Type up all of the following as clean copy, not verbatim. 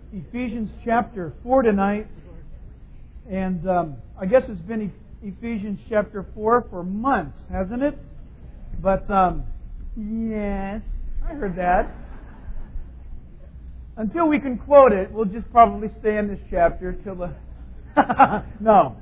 Ephesians chapter 4 tonight. And I guess it's been Ephesians chapter 4 for months, hasn't it? But, yes, I heard that. Until we can quote it, we'll just probably stay in this chapter till the... No.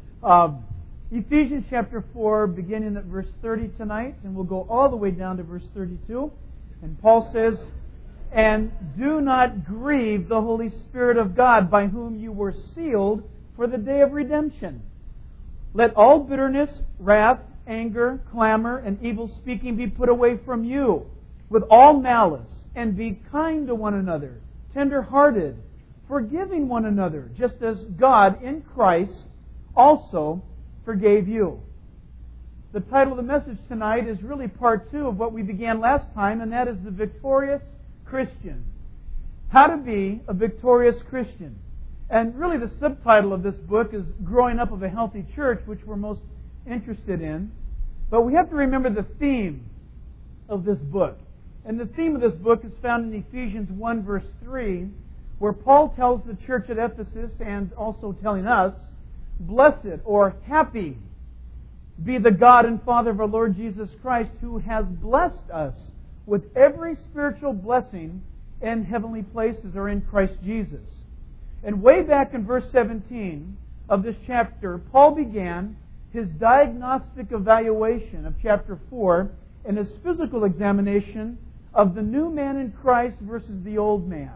Ephesians chapter 4, beginning at verse 30 tonight, and we'll go all the way down to verse 32. And Paul says, "And do not grieve the Holy Spirit of God, by whom you were sealed for the day of redemption. Let all bitterness, wrath, anger, clamor, and evil speaking be put away from you, with all malice, and be kind to one another, tender-hearted, forgiving one another, just as God in Christ also forgave you." The title of the message tonight is really part 2 of what we began last time, and that is the victorious Christian. How to be a victorious Christian. And really the subtitle of this book is Growing Up of a Healthy Church, which we're most interested in. But we have to remember the theme of this book. And the theme of this book is found in Ephesians 1 verse 3, where Paul tells the church at Ephesus, and also telling us, "Blessed," or happy, "be the God and Father of our Lord Jesus Christ, who has blessed us with every spiritual blessing in heavenly places," or in Christ Jesus. And way back in verse 17 of this chapter, Paul began his diagnostic evaluation of chapter 4 and his physical examination of the new man in Christ versus the old man.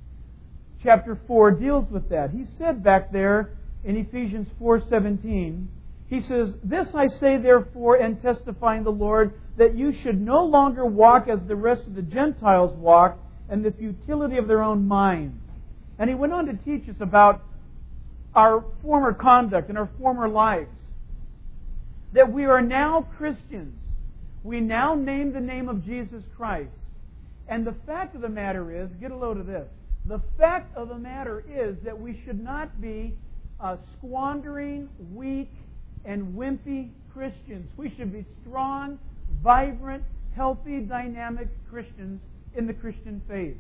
Chapter 4 deals with that. He said back there in Ephesians 4:17, he says, "This I say therefore, and testify in the Lord, that you should no longer walk as the rest of the Gentiles walk, in the futility of their own mind." And he went on to teach us about our former conduct and our former lives. That we are now Christians. We now name the name of Jesus Christ. And the fact of the matter is, get a load of this, the fact of the matter is that we should not be squandering, weak, and wimpy Christians. We should be strong, vibrant, healthy, dynamic Christians in the Christian faith.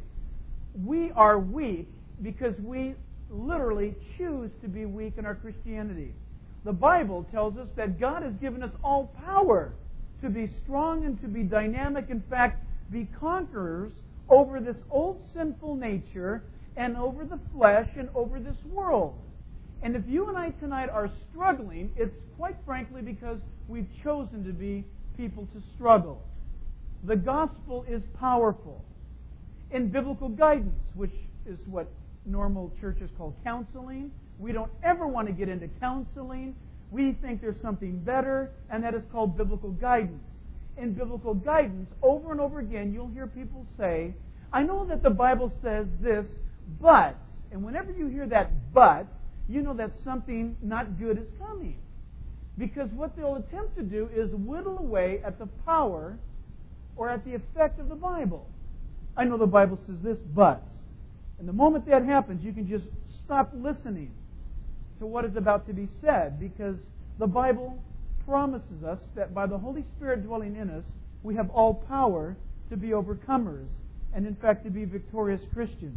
We are weak because we literally choose to be weak in our Christianity. The Bible tells us that God has given us all power to be strong and to be dynamic. In fact, be conquerors over this old sinful nature and over the flesh and over this world. And if you and I tonight are struggling, it's quite frankly because we've chosen to be people to struggle. The gospel is powerful. In biblical guidance, which is what normal churches call counseling, we don't ever want to get into counseling. We think there's something better, and that is called biblical guidance. In biblical guidance, over and over again, you'll hear people say, "I know that the Bible says this, but," and whenever you hear that "but," you know that something not good is coming. Because what they'll attempt to do is whittle away at the power or at the effect of the Bible. "I know the Bible says this, but." And the moment that happens, you can just stop listening to what is about to be said, because the Bible promises us that by the Holy Spirit dwelling in us, we have all power to be overcomers and, in fact, to be victorious Christians.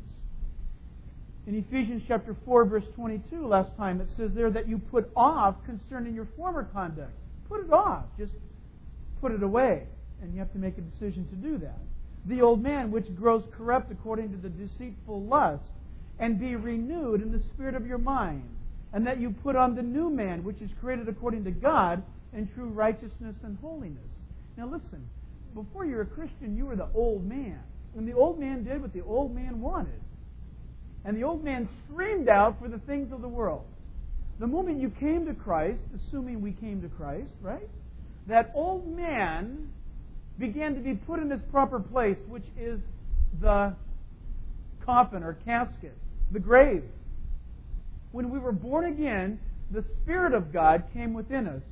In Ephesians chapter 4, verse 22, last time, it says there that you put off concerning your former conduct. Put it off. Just put it away. And you have to make a decision to do that. "The old man, which grows corrupt according to the deceitful lust, and be renewed in the spirit of your mind. And that you put on the new man, which is created according to God in true righteousness and holiness." Now listen, before you're a Christian, you were the old man. And the old man did what the old man wanted. And the old man screamed out for the things of the world. The moment you came to Christ, assuming we came to Christ, right? That old man began to be put in his proper place, which is the coffin or casket, the grave. When we were born again, the Spirit of God came within us.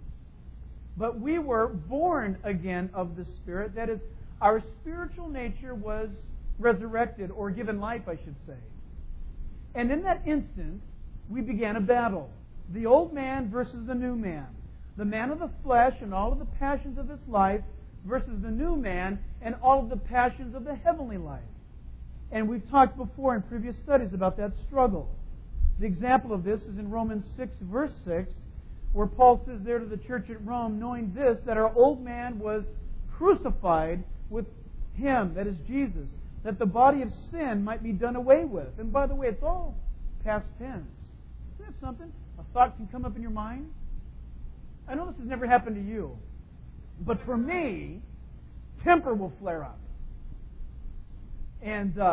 But we were born again of the Spirit. That is, our spiritual nature was resurrected, or given life, I should say. And in that instant, we began a battle. The old man versus the new man. The man of the flesh and all of the passions of this life versus the new man and all of the passions of the heavenly life. And we've talked before in previous studies about that struggle. The example of this is in Romans 6, verse 6, where Paul says there to the church at Rome, knowing this, that our old man was crucified with Him, that is Jesus, that the body of sin might be done away with. And by the way, it's all past tense. Isn't that something? A thought can come up in your mind. I know this has never happened to you, but for me, temper will flare up. And,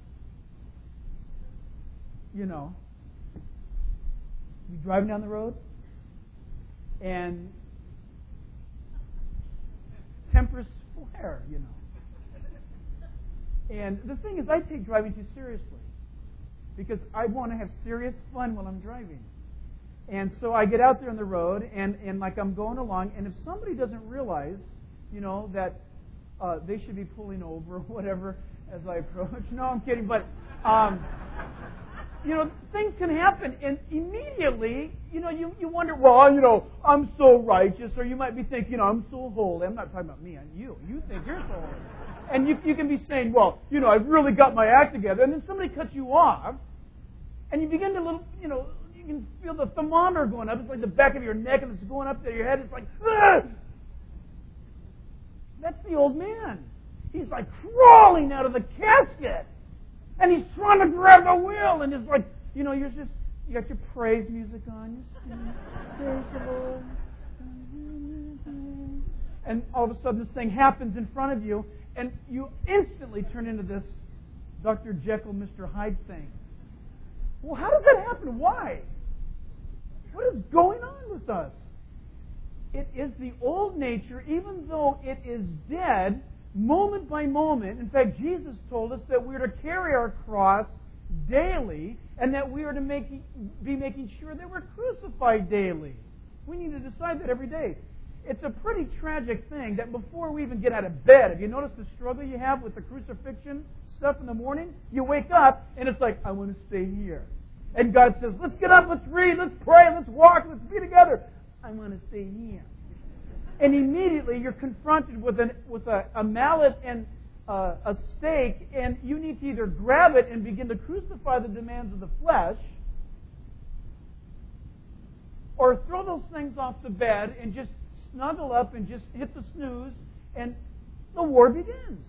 you're driving down the road, and tempers flare, And the thing is, I take driving too seriously, because I want to have serious fun while I'm driving. And so I get out there on the road, and like I'm going along, and if somebody doesn't realize, that they should be pulling over or whatever as I approach. No, I'm kidding, but things can happen, and immediately, you wonder, well, I'm so righteous, or you might be thinking, I'm so holy. I'm not talking about me, I'm you. You think you're so holy. And you can be saying, well, I've really got my act together, and then somebody cuts you off, and you begin to you can feel the thermometer going up. It's like the back of your neck, and it's going up to your head. It's like, ah! That's the old man. He's like crawling out of the casket. And he's trying to grab the wheel. And it's like, you got your praise music on. You sing, praise the Lord. And all of a sudden this thing happens in front of you. And you instantly turn into this Dr. Jekyll, Mr. Hyde thing. Well, how does that happen? Why? What is going on with us? It is the old nature, even though it is dead, moment by moment. In fact, Jesus told us that we are to carry our cross daily, and that we are to be making sure that we're crucified daily. We need to decide that every day. It's a pretty tragic thing that before we even get out of bed, have you noticed the struggle you have with the crucifixion stuff in the morning? You wake up, and it's like, I want to stay here. And God says, let's get up, let's read, let's pray, let's walk, let's be together. I want to stay here. And immediately you're confronted with a mallet and a stake, and you need to either grab it and begin to crucify the demands of the flesh, or throw those things off the bed and just snuggle up and just hit the snooze, and the war begins.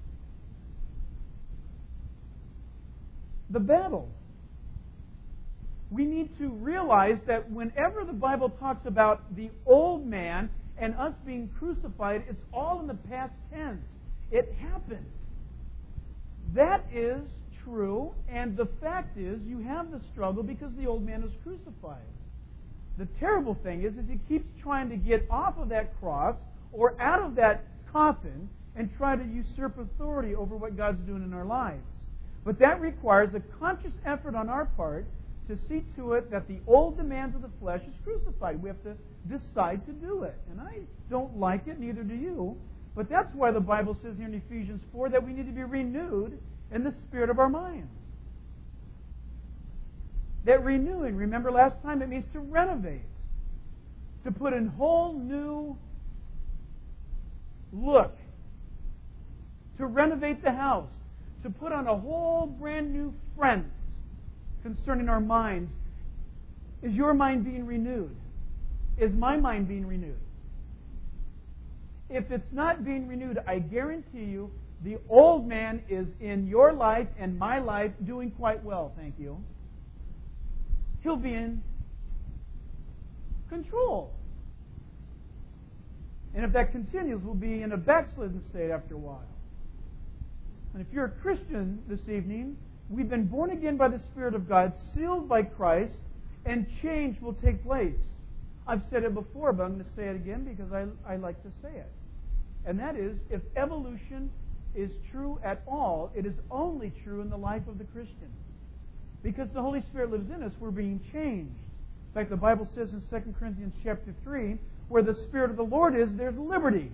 The battle. We need to realize that whenever the Bible talks about the old man and us being crucified, it's all in the past tense. It happened. That is true, and the fact is you have the struggle because the old man is crucified. The terrible thing is he keeps trying to get off of that cross or out of that coffin and try to usurp authority over what God's doing in our lives. But that requires a conscious effort on our part to see to it that the old demands of the flesh is crucified. We have to decide to do it. And I don't like it, neither do you. But that's why the Bible says here in Ephesians 4 that we need to be renewed in the spirit of our mind. That renewing, remember last time, it means to renovate. To put in whole new look. To renovate the house. To put on a whole brand new front concerning our minds. Is your mind being renewed? Is my mind being renewed? If it's not being renewed, I guarantee you the old man is in your life and my life doing quite well, thank you. He'll be in control. And if that continues, we'll be in a backslidden state after a while. And if you're a Christian this evening, we've been born again by the Spirit of God, sealed by Christ, and change will take place. I've said it before, but I'm going to say it again because I like to say it. And that is, if evolution is true at all, it is only true in the life of the Christian. Because the Holy Spirit lives in us, we're being changed. In fact, the Bible says in 2 Corinthians chapter 3, where the Spirit of the Lord is, there's liberty.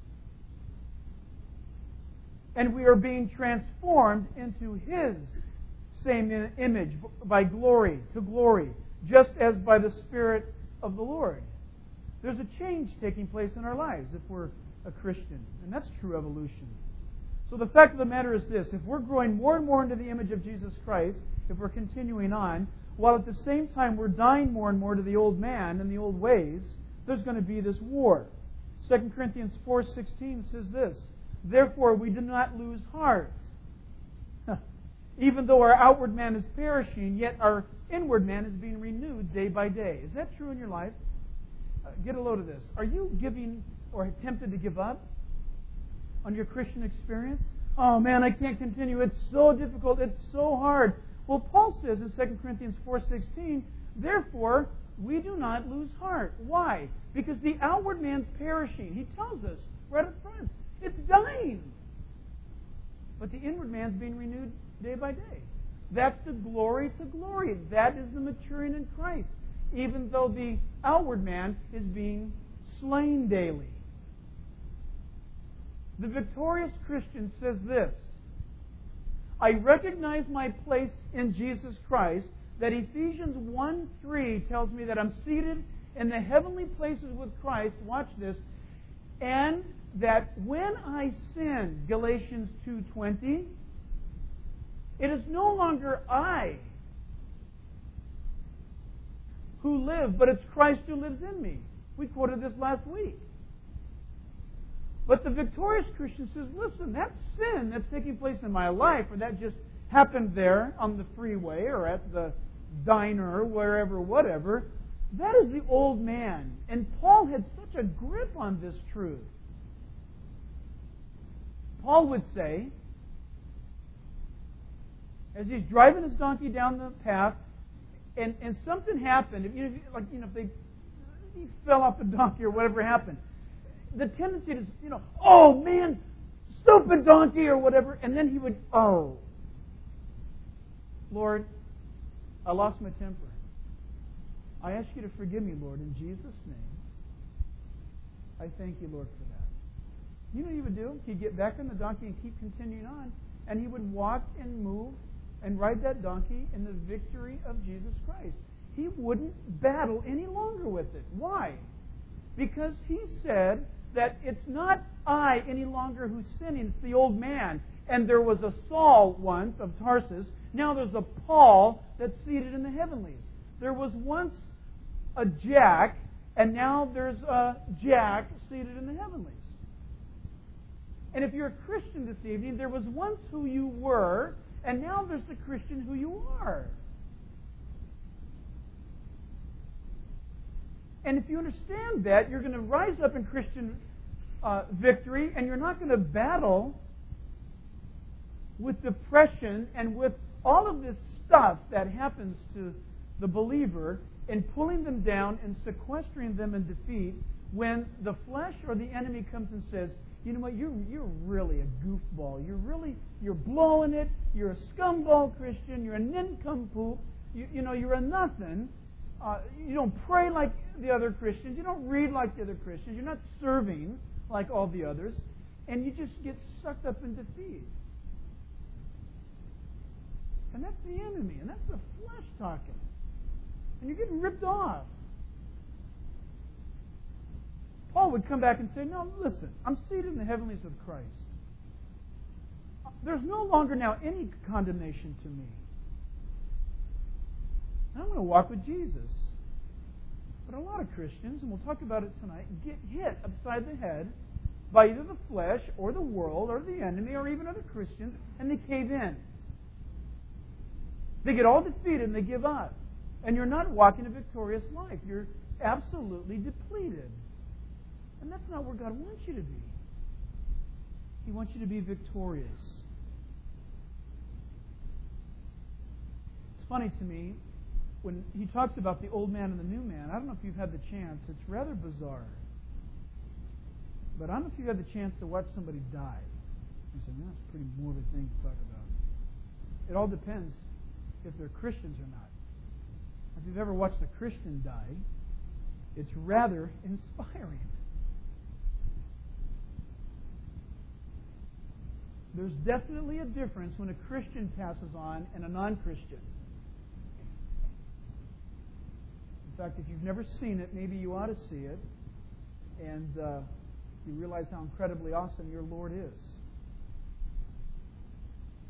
And we are being transformed into His same image by glory to glory, just as by the Spirit of the Lord. There's a change taking place in our lives if we're a Christian, and that's true evolution. So the fact of the matter is this: if we're growing more and more into the image of Jesus Christ, if we're continuing on, while at the same time we're dying more and more to the old man and the old ways, there's going to be this war. 2 Corinthians 4:16 says this: "Therefore we do not lose heart. Even though our outward man is perishing, yet our inward man is being renewed day by day." Is that true in your life? Get a load of this. Are you giving or tempted to give up on your Christian experience? Oh man, I can't continue. It's so difficult. It's so hard. Well, Paul says in 2 Corinthians 4:16, "Therefore we do not lose heart." Why? Because the outward man's perishing. He tells us right up front. It's dying. But the inward man's being renewed day by day. That's the glory to glory. That is the maturing in Christ. Even though the outward man is being slain daily. The victorious Christian says this: "I recognize my place in Jesus Christ," that Ephesians 1:3 tells me that I'm seated in the heavenly places with Christ. Watch this. "And that when I sin," Galatians 2:20, "it is no longer I who live, but it's Christ who lives in me." We quoted this last week. But the victorious Christian says, listen, that sin that's taking place in my life, or that just happened there on the freeway or at the diner, wherever, whatever, that is the old man. And Paul had such a grip on this truth. Paul would say, as he's driving his donkey down the path, and something happened, if he fell off the donkey or whatever happened, the tendency is, oh man, stupid donkey or whatever, and then he would, oh, Lord, I lost my temper. I ask you to forgive me, Lord, in Jesus' name. I thank you, Lord, for that. You know what he would do? He'd get back on the donkey and keep continuing on, and he would walk and move and ride that donkey in the victory of Jesus Christ. He wouldn't battle any longer with it. Why? Because he said that it's not I any longer who's sinning, it's the old man. And there was a Saul once of Tarsus. Now there's a Paul that's seated in the heavenlies. There was once a Jack, and now there's a Jack seated in the heavenlies. And if you're a Christian this evening, there was once who you were, and now there's the Christian who you are. And if you understand that, you're going to rise up in Christian victory, and you're not going to battle with depression and with all of this stuff that happens to the believer in pulling them down and sequestering them in defeat when the flesh or the enemy comes and says, you know what, you're really a goofball. You're blowing it. You're a scumball Christian. You're a nincompoop. You're a nothing. You don't pray like the other Christians. You don't read like the other Christians. You're not serving like all the others. And you just get sucked up in defeat. And that's the enemy. And that's the flesh talking. And you're getting ripped off. Paul would come back and say, no, listen, I'm seated in the heavenlies with Christ. There's no longer now any condemnation to me. And I'm going to walk with Jesus. But a lot of Christians, and we'll talk about it tonight, get hit upside the head by either the flesh or the world or the enemy or even other Christians, and they cave in. They get all defeated and they give up. And you're not walking a victorious life. You're absolutely depleted. And that's not where God wants you to be. He wants you to be victorious. It's funny to me, when he talks about the old man and the new man, I don't know if you've had the chance. It's rather bizarre. But I don't know if you've had the chance to watch somebody die. You say, that's a pretty morbid thing to talk about. It all depends if they're Christians or not. If you've ever watched a Christian die, it's rather inspiring. There's definitely a difference when a Christian passes on and a non-Christian. In fact, if you've never seen it, maybe you ought to see it, and you realize how incredibly awesome your Lord is.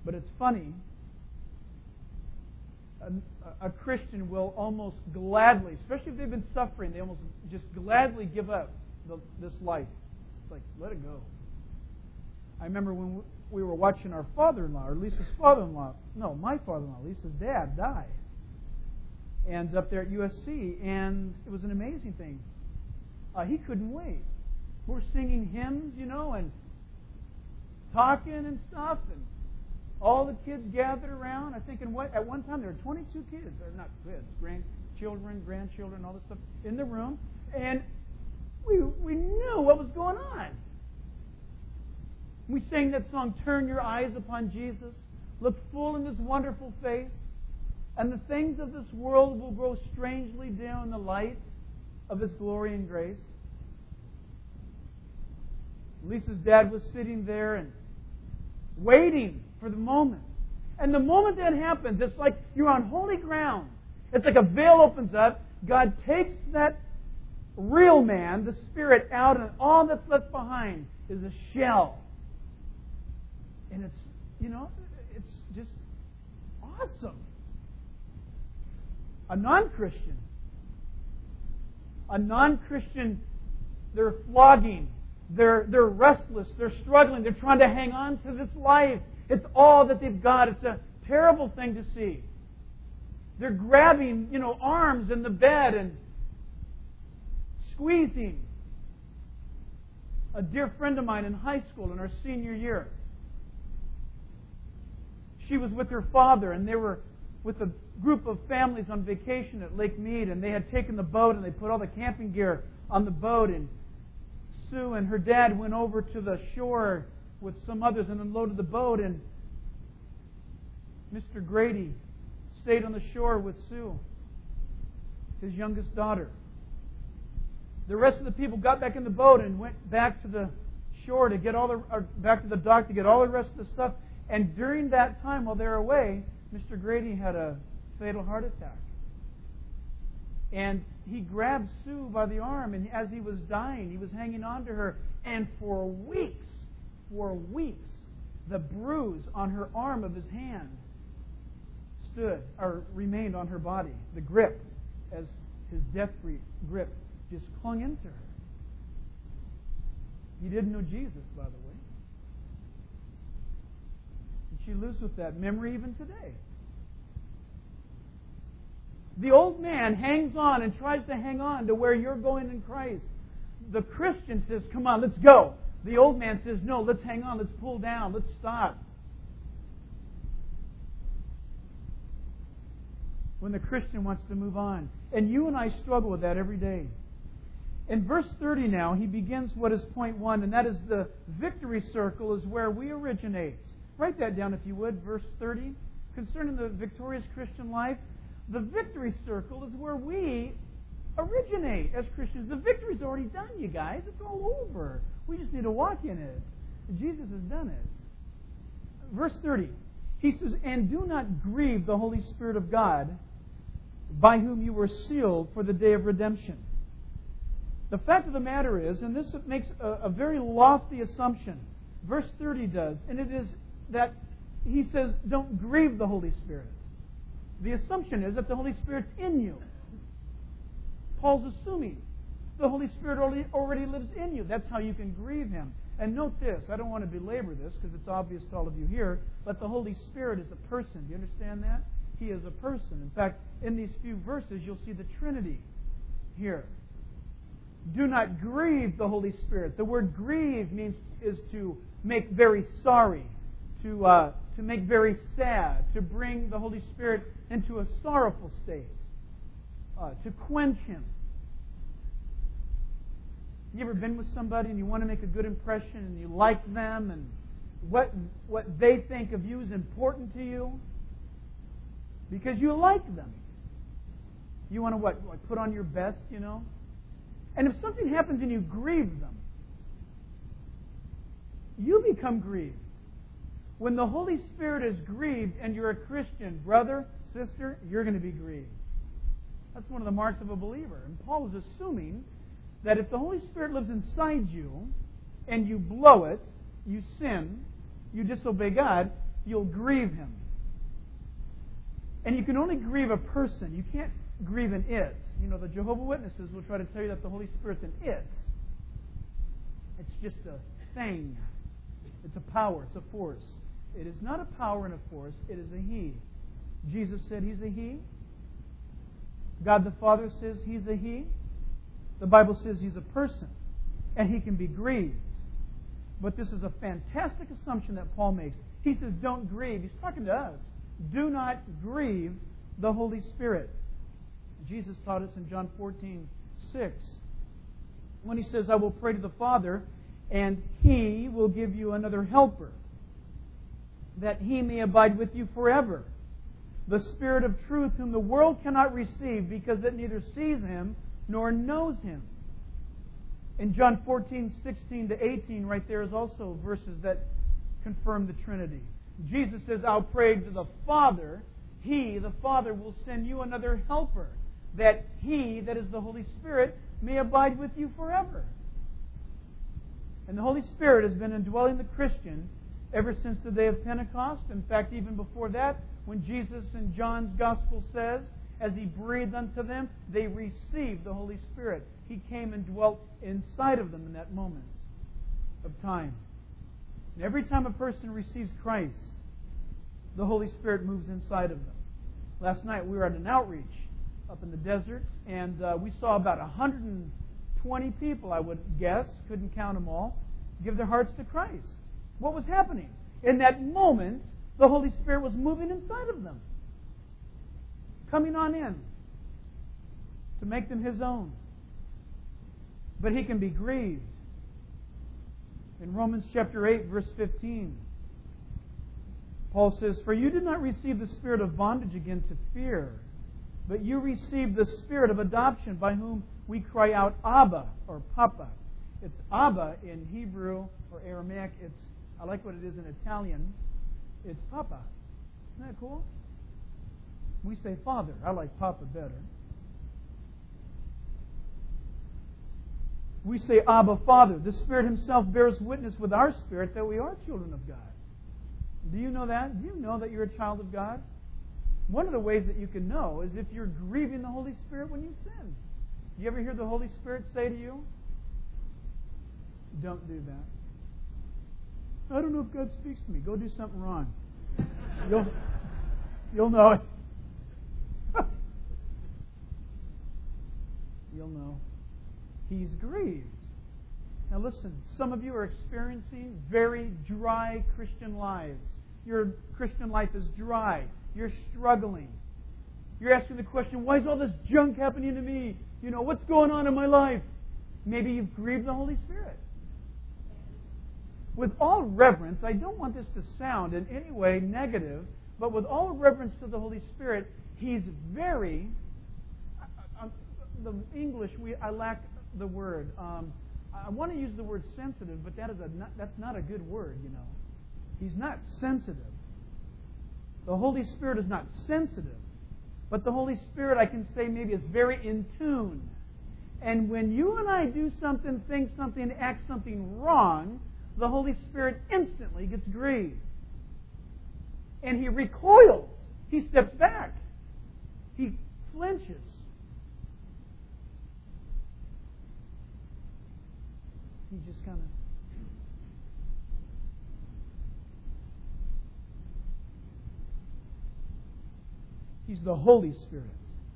But it's funny. A Christian will almost gladly, especially if they've been suffering, they almost just gladly give up this life. It's like, let it go. I remember when we were watching our father-in-law, or Lisa's father-in-law, no, my father-in-law, Lisa's dad, die. And up there at USC, and it was an amazing thing. He couldn't wait. We're singing hymns, and talking and stuff, and all the kids gathered around. I think at one time there were 22 kids, or not kids, grandchildren, all this stuff in the room, and we knew what was going on. We sang that song, "Turn Your Eyes Upon Jesus, Look Full in His Wonderful Face, and the things of this world will grow strangely dim in the light of His glory and grace." Lisa's dad was sitting there and waiting for the moment. And the moment that happens, it's like you're on holy ground. It's like a veil opens up. God takes that real man, the spirit, out, and all that's left behind is a shell. And it's just awesome. A non-Christian, they're flogging. They're restless. They're struggling. They're trying to hang on to this life. It's all that they've got. It's a terrible thing to see. They're grabbing, arms in the bed and squeezing. A dear friend of mine in high school in our senior year, she was with her father, and they were with a group of families on vacation at Lake Mead, and they had taken the boat and they put all the camping gear on the boat, and Sue and her dad went over to the shore with some others and unloaded the boat, and Mr. Grady stayed on the shore with Sue, his youngest daughter. The rest of the people got back in the boat and went back to the shore to get back to the dock to get all the rest of the stuff. And during that time, while they were away, Mr. Grady had a fatal heart attack. And he grabbed Sue by the arm, and as he was dying, he was hanging on to her. And for weeks, the bruise on her arm of his hand remained on her body. The grip, as his death grip, just clung into her. He didn't know Jesus, by the way. And she lives with that memory even today. The old man hangs on and tries to hang on to where you're going in Christ. The Christian says, "Come on, let's go." The old man says, "No, let's hang on, let's pull down, let's stop." When the Christian wants to move on. And you and I struggle with that every day. In verse 30 now, he begins what is point 1, and that is the victory circle is where we originate. Write that down if you would, verse 30. Concerning the victorious Christian life, the victory circle is where we originate as Christians. The victory's already done, you guys. It's all over. We just need to walk in it. Jesus has done it. Verse 30, he says, "And do not grieve the Holy Spirit of God, by whom you were sealed for the day of redemption." The fact of the matter is, and this makes a very lofty assumption, verse 30 does, and it is that he says, don't grieve the Holy Spirit. The assumption is that the Holy Spirit's in you. Paul's assuming the Holy Spirit already lives in you. That's how you can grieve Him. And note this, I don't want to belabor this because it's obvious to all of you here, but the Holy Spirit is a person. Do you understand that? He is a person. In fact, in these few verses, you'll see the Trinity here. Do not grieve the Holy Spirit. The word grieve is to make very sorry, to make very sad, to bring the Holy Spirit into a sorrowful state, to quench Him. You ever been with somebody and you want to make a good impression and you like them and what they think of you is important to you? Because you like them. You want to put on your best, And if something happens and you grieve them, you become grieved. When the Holy Spirit is grieved and you're a Christian, brother, sister, you're going to be grieved. That's one of the marks of a believer. And Paul is assuming that if the Holy Spirit lives inside you and you blow it, you sin, you disobey God, you'll grieve Him. And you can only grieve a person. You can't grieve an it. You know, the Jehovah's Witnesses will try to tell you that the Holy Spirit's an it. It's just a thing. It's a power. It's a force. It is not a power and a force. It is a He. Jesus said He's a He. God the Father says He's a He. The Bible says He's a person. And He can be grieved. But this is a fantastic assumption that Paul makes. He says, don't grieve. He's talking to us. Do not grieve the Holy Spirit. Jesus taught us in John 14:6 when He says, I will pray to the Father, and He will give you another helper, that He may abide with you forever. The Spirit of truth, whom the world cannot receive, because it neither sees Him nor knows Him. In John 14:16-18, right there is also verses that confirm the Trinity. Jesus says, I'll pray to the Father. He, the Father, will send you another helper, that He, that is the Holy Spirit, may abide with you forever. And the Holy Spirit has been indwelling the Christian ever since the day of Pentecost. In fact, even before that, when Jesus in John's Gospel says, as He breathed unto them, they received the Holy Spirit. He came and dwelt inside of them in that moment of time. And every time a person receives Christ, the Holy Spirit moves inside of them. Last night we were at an outreach up in the desert, and we saw about 120 people, I would guess, couldn't count them all, give their hearts to Christ. What was happening? In that moment, the Holy Spirit was moving inside of them, coming on in to make them His own. But He can be grieved. In Romans chapter 8, verse 15, Paul says, For you did not receive the spirit of bondage again to fear, but you received the Spirit of adoption, by whom we cry out, Abba, or Papa. It's Abba in Hebrew or Aramaic. I like what it is in Italian. It's Papa. Isn't that cool? We say Father. I like Papa better. We say Abba, Father. The Spirit Himself bears witness with our spirit that we are children of God. Do you know that? Do you know that you're a child of God? One of the ways that you can know is if you're grieving the Holy Spirit when you sin. You ever hear the Holy Spirit say to you, don't do that? I don't know if God speaks to me. Go do something wrong. You'll know it. You'll know. He's grieved. Now listen, some of you are experiencing very dry Christian lives. Your Christian life is dry. You're struggling. You're asking the question, why is all this junk happening to me? You know, what's going on in my life? Maybe you've grieved the Holy Spirit. With all reverence, I don't want this to sound in any way negative, but with all reverence to the Holy Spirit, He's very... the English, I lack the word. I want to use the word sensitive, but that's not a good word, you know. He's not sensitive. The Holy Spirit is not sensitive. But the Holy Spirit, I can say maybe, is very in tune. And when you and I do something, think something, act something wrong, the Holy Spirit instantly gets grieved. And He recoils. He steps back. He flinches. He just kind of... He's the Holy Spirit.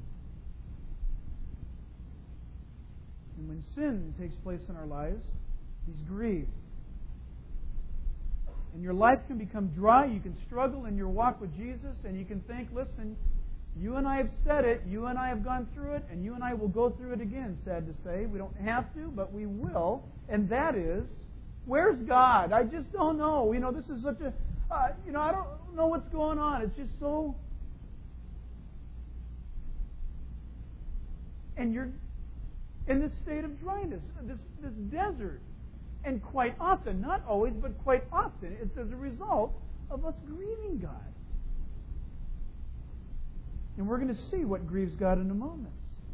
And when sin takes place in our lives, He's grieved. And your life can become dry. You can struggle in your walk with Jesus. And you can think, listen, you and I have said it. You and I have gone through it. And you and I will go through it again, sad to say. We don't have to, but we will. And that is, where's God? I just don't know. You know, this is such a... I don't know what's going on. It's just so... And you're in this state of dryness, this desert. And quite often, not always, but quite often, it's as a result of us grieving God. And we're going to see what grieves God in a moment.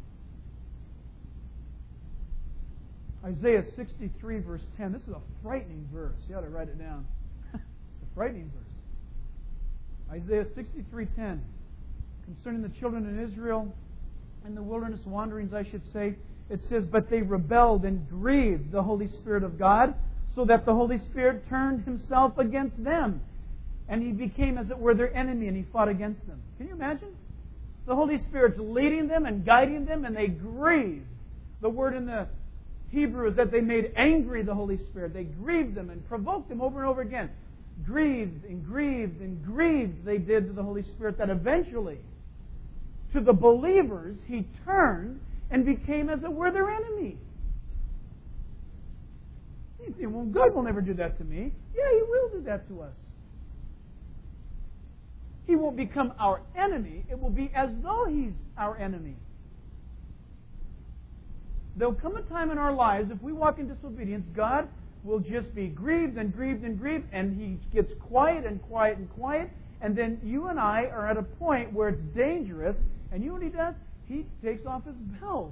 Isaiah 63, verse 10. This is a frightening verse. You ought to write it down. It's a frightening verse. Isaiah 63:10, concerning the children of Israel and the wilderness wanderings, I should say, it says, "But they rebelled and grieved the Holy Spirit of God, so that the Holy Spirit turned Himself against them. And He became, as it were, their enemy, and He fought against them." Can you imagine? The Holy Spirit's leading them and guiding them, and they grieved. The word in the Hebrew is that they made angry the Holy Spirit. They grieved them and provoked Him over and over again. Grieved and grieved and grieved they did to the Holy Spirit, that eventually, to the believers, He turned and became, as it were, their enemy. You think, well, God will never do that to me. Yeah, He will do that to us. He won't become our enemy. It will be as though He's our enemy. There'll come a time in our lives, if we walk in disobedience, God will just be grieved and grieved and grieved, and He gets quiet and quiet and quiet, and then you and I are at a point where it's dangerous, and you know what He does? He takes off His belt.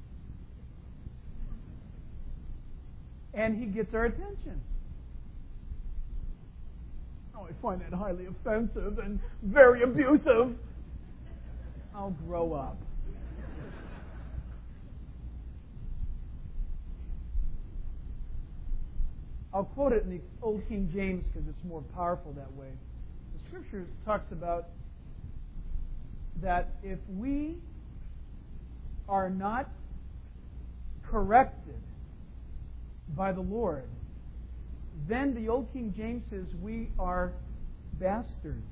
And He gets our attention. Oh, I find that highly offensive and very abusive. I'll grow up. I'll quote it in the Old King James because it's more powerful that way. The Scripture talks about that if we are not corrected by the Lord, then the Old King James says we are bastards,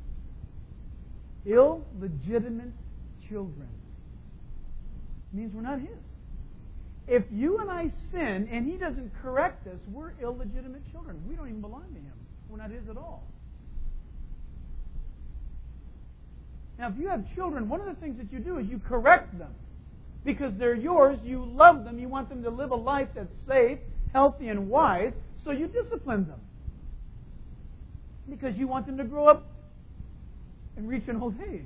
illegitimate children. It means we're not His. If you and I sin and He doesn't correct us, we're illegitimate children. We don't even belong to Him. We're not His at all. Now, if you have children, one of the things that you do is you correct them. Because they're yours, you love them, you want them to live a life that's safe, healthy, and wise, so you discipline them. Because you want them to grow up and reach an old age.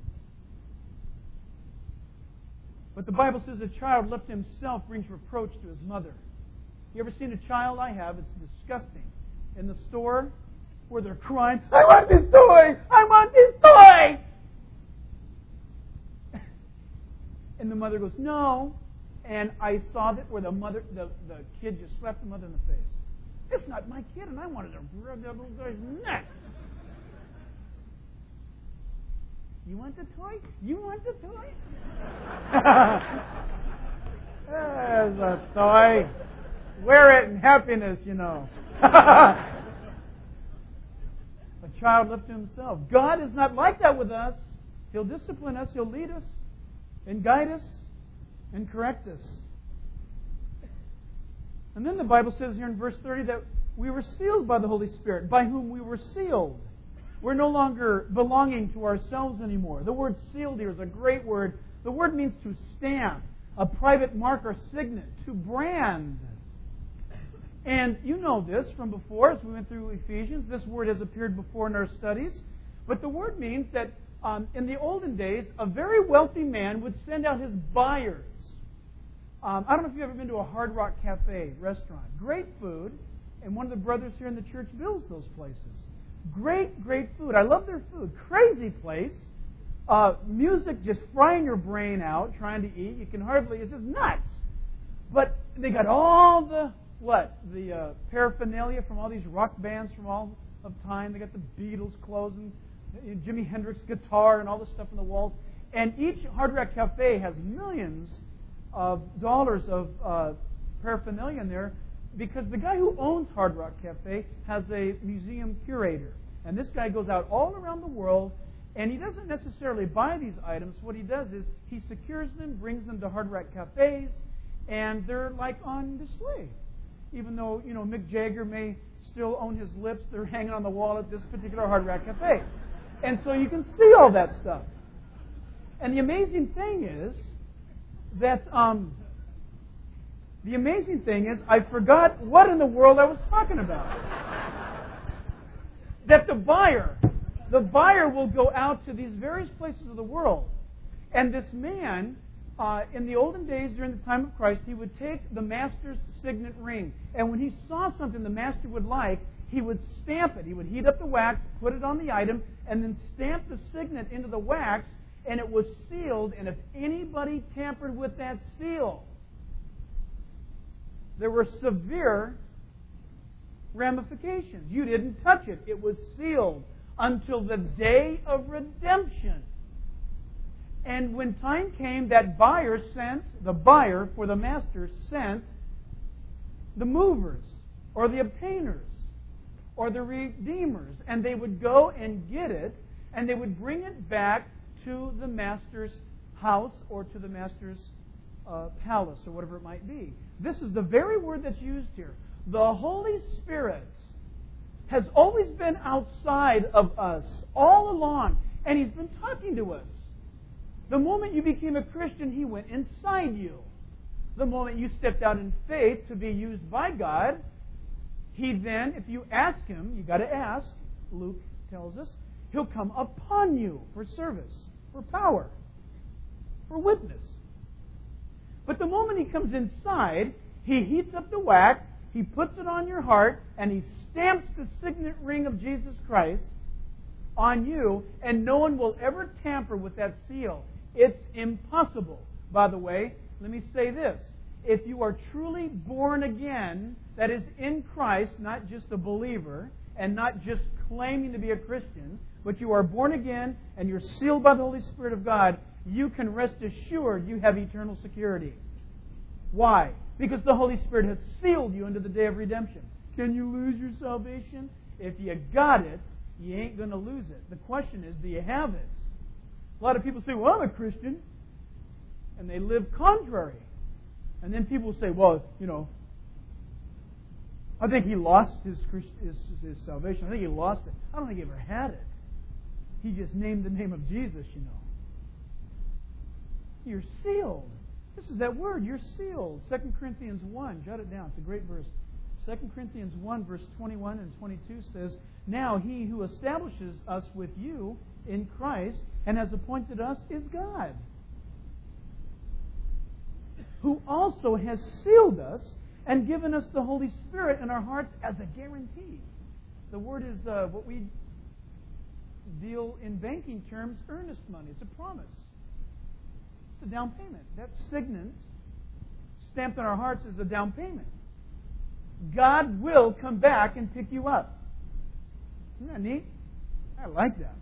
But the Bible says a child left to himself brings reproach to his mother. You ever seen a child? I have. It's disgusting. In the store where they're crying, "I want this toy! I want this toy!" And the mother goes, "No." And I saw that where the kid just slapped the mother in the face. "It's not my kid," and I wanted to rub that little guy's neck. "You want the toy? You want the toy?" There's a toy. Wear it in happiness, you know. A child left to himself. God is not like that with us. He'll discipline us. He'll lead us and guide us and correct us. And then the Bible says here in verse 30 that we were sealed by the Holy Spirit, by whom we were sealed. We're no longer belonging to ourselves anymore. The word sealed here is a great word. The word means to stamp, a private mark or signet, to brand. And you know this from before, as we went through Ephesians. This word has appeared before in our studies. But the word means that in the olden days, a very wealthy man would send out his buyers. I don't know if you've ever been to a Hard Rock Cafe restaurant. Great food. And one of the brothers here in the church builds those places. Great, great food. I love their food. Crazy place. Music just frying your brain out trying to eat. You can hardly, it's just nuts. But they got all the paraphernalia from all these rock bands from all of time. They got the Beatles clothes and Jimi Hendrix guitar and all this stuff on the walls. And each Hard Rock Cafe has millions of dollars of paraphernalia in there, because the guy who owns Hard Rock Cafe has a museum curator. And this guy goes out all around the world, and he doesn't necessarily buy these items. What he does is he secures them, brings them to Hard Rock Cafes, and they're like on display. Even though, Mick Jagger may still own his lips, they're hanging on the wall at this particular Hard Rock Cafe. And so you can see all that stuff. And the amazing thing is that I forgot what in the world I was talking about. That the buyer will go out to these various places of the world. And this man, in the olden days, during the time of Christ, he would take the master's signet ring. And when he saw something the master would like, he would stamp it. He would heat up the wax, put it on the item, and then stamp the signet into the wax, and it was sealed. And if anybody tampered with that seal, there were severe ramifications. You didn't touch it. It was sealed until the day of redemption. And when time came, the buyer for the master sent the movers or the obtainers or the redeemers. And they would go and get it, and they would bring it back to the master's house or to the master's palace or whatever it might be. This is the very word that's used here. The Holy Spirit has always been outside of us all along, and He's been talking to us. The moment you became a Christian, He went inside you. The moment you stepped out in faith to be used by God, He then, if you ask Him, you got to ask, Luke tells us, He'll come upon you for service, for power, for witness. But the moment He comes inside, He heats up the wax, He puts it on your heart, and He stamps the signet ring of Jesus Christ on you, and no one will ever tamper with that seal. It's impossible. By the way, let me say this. If you are truly born again, that is in Christ, not just a believer, and not just claiming to be a Christian, but you are born again and you're sealed by the Holy Spirit of God, you can rest assured you have eternal security. Why? Because the Holy Spirit has sealed you into the day of redemption. Can you lose your salvation? If you got it, you ain't going to lose it. The question is, do you have it? A lot of people say, well, I'm a Christian. And they live contrary. And then people say, well, I think he lost his salvation. I think he lost it. I don't think he ever had it. He just named the name of Jesus, You're sealed. This is that word. You're sealed. 2 Corinthians 1. Jot it down. It's a great verse. 2 Corinthians 1, verse 21 and 22 says, Now He who establishes us with you in Christ and has appointed us is God, who also has sealed us and given us the Holy Spirit in our hearts as a guarantee. The word is what we deal in banking terms, earnest money. It's a promise. It's a down payment. That signet stamped on our hearts is a down payment. God will come back and pick you up. Isn't that neat? I like that.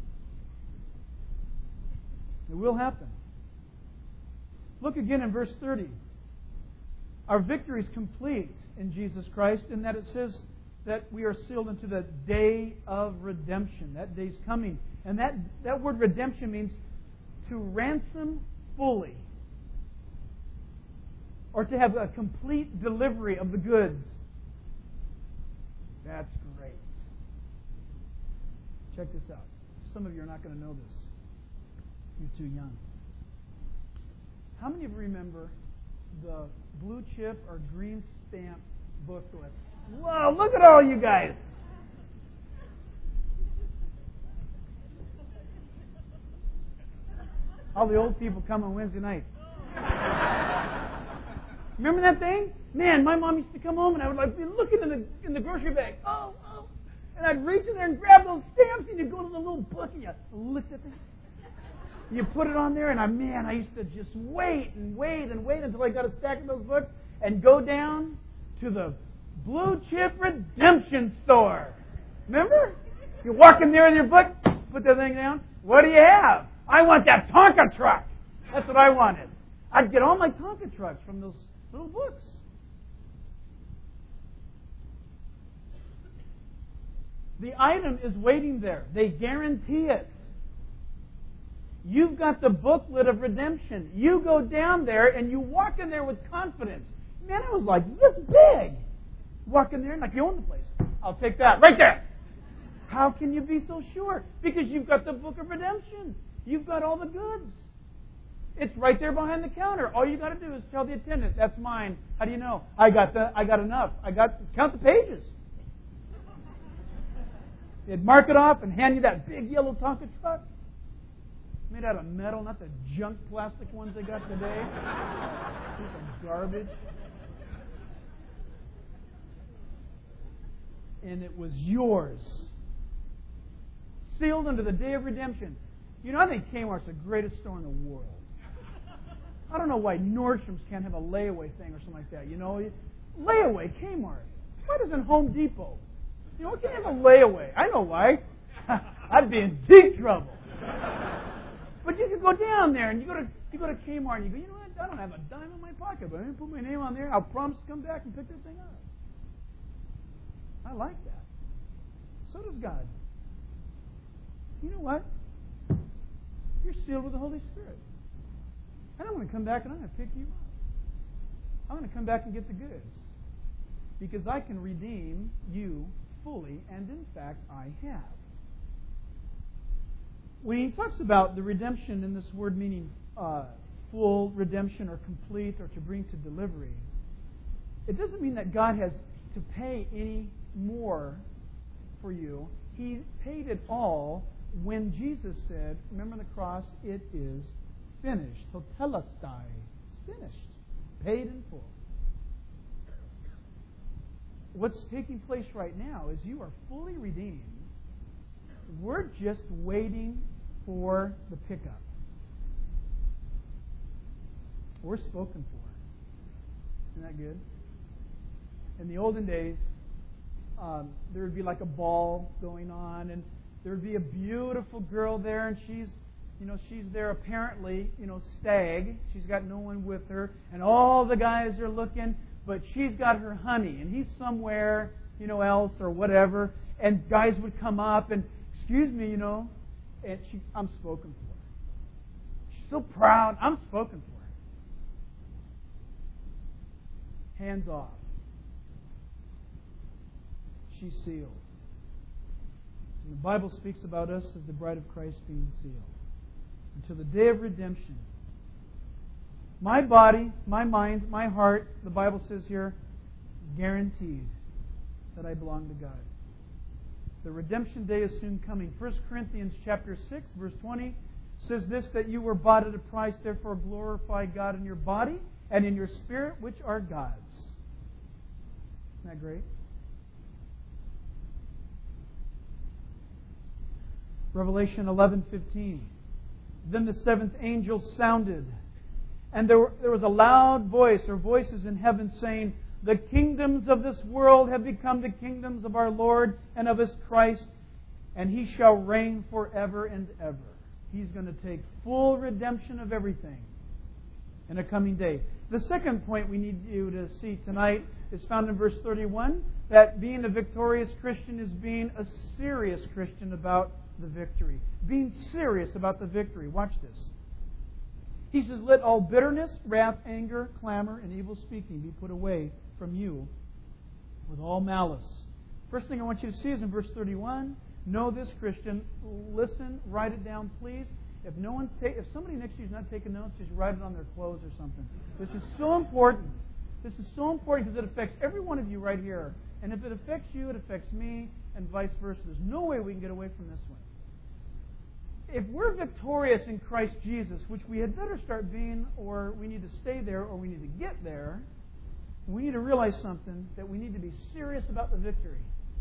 It will happen. Look again in verse 30. Our victory is complete in Jesus Christ in that it says that we are sealed into the day of redemption. That day's coming. And that word redemption means to ransom fully, or to have a complete delivery of the goods. That's great. Check this out. Some of you are not going to know this. You're too young. How many of you remember the blue chip or green stamp booklet? Whoa, look at all you guys. All the old people come on Wednesday night. Remember that thing? Man, my mom used to come home and I would be looking in the grocery bag. Oh. And I'd reach in there and grab those stamps and you'd go to the little book and you lift it. You put it on there and I used to just wait until I got a stack of those books and go down to the Blue Chip Redemption Store. Remember? You walk in there with your book, put that thing down. What do you have? I want that Tonka truck. That's what I wanted. I'd get all my Tonka trucks from those little books. The item is waiting there. They guarantee it. You've got the booklet of redemption. You go down there and you walk in there with confidence. Man, it was like this big. Walk in there and like you own the place. I'll take that. Right there. How can you be so sure? Because you've got the book of redemption. You've got all the goods. It's right there behind the counter. All you got to do is tell the attendant, that's mine. How do you know? I got enough. Count the pages. They'd mark it off and hand you that big yellow Tonka truck. Made out of metal, not the junk plastic ones they got today. Piece of garbage. and it was yours. Sealed unto the day of redemption. You know, I think Kmart's the greatest store in the world. I don't know why Nordstrom's can't have a layaway thing or something like that. You know, layaway, Kmart. Why doesn't Home Depot? You know, we can't have a layaway. I know why. I'd be in deep trouble. But you could go down there and you go to Kmart and you go, you know what? I don't have a dime in my pocket, but I'm going to put my name on there. I'll promise to come back and pick this thing up. I like that. So does God. You know what? You're sealed with the Holy Spirit. And I'm going to come back and I'm going to pick you up. I'm going to come back and get the goods. Because I can redeem you fully, and in fact, I have. When he talks about the redemption in this word meaning full redemption or complete or to bring to delivery, it doesn't mean that God has to pay any more for you. He paid it all when Jesus said, remember on the cross, it is finished. Totelestai. It's finished. Paid in full. What's taking place right now is you are fully redeemed. We're just waiting for the pickup. We're spoken for. Isn't that good? In the olden days, there would be like a ball going on, and there would be a beautiful girl there, and she's there apparently, stag. She's got no one with her, and all the guys are looking, but she's got her honey, and he's somewhere, else or whatever, and guys would come up and, excuse me, and I'm spoken for. She's so proud. I'm spoken for. Hands off. She's sealed. And the Bible speaks about us as the bride of Christ being sealed. Until the day of redemption. My body, my mind, my heart, the Bible says here, guaranteed that I belong to God. The redemption day is soon coming. 1 Corinthians chapter 6, verse 20 says this, that you were bought at a price, therefore glorify God in your body and in your spirit, which are God's. Isn't that great? Revelation 11:15. Then the seventh angel sounded, and there was a loud voice, or voices in heaven saying, the kingdoms of this world have become the kingdoms of our Lord and of His Christ, and He shall reign forever and ever. He's going to take full redemption of everything in a coming day. The second point we need you to see tonight is found in verse 31, that being a victorious Christian is being a serious Christian about the victory. Being serious about the victory. Watch this. He says, let all bitterness, wrath, anger, clamor, and evil speaking be put away from you with all malice. First thing I want you to see is in verse 31. Know this, Christian. Listen, write it down, please. If somebody next to you is not taking notes, just write it on their clothes or something. This is so important. This is so important because it affects every one of you right here. And if it affects you, it affects me, and vice versa. There's no way we can get away from this one. If we're victorious in Christ Jesus, which we had better start being, or we need to stay there, or we need to get there, we need to realize something, that we need to be serious about the victory.